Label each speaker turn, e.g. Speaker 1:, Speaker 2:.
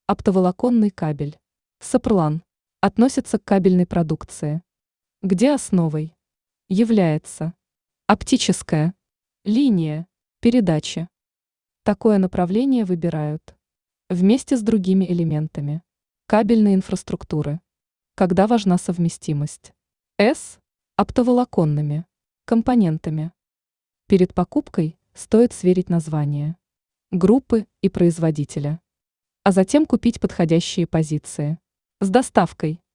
Speaker 1: Оптоволоконный кабель. Сопрлан. Относится к кабельной продукции. Где основой является оптическая линия передачи. Такое направление выбирают вместе с другими элементами кабельной инфраструктуры, когда важна совместимость с оптоволоконными компонентами. Перед покупкой стоит сверить название группы и производителя, а затем купить подходящие позиции. С доставкой.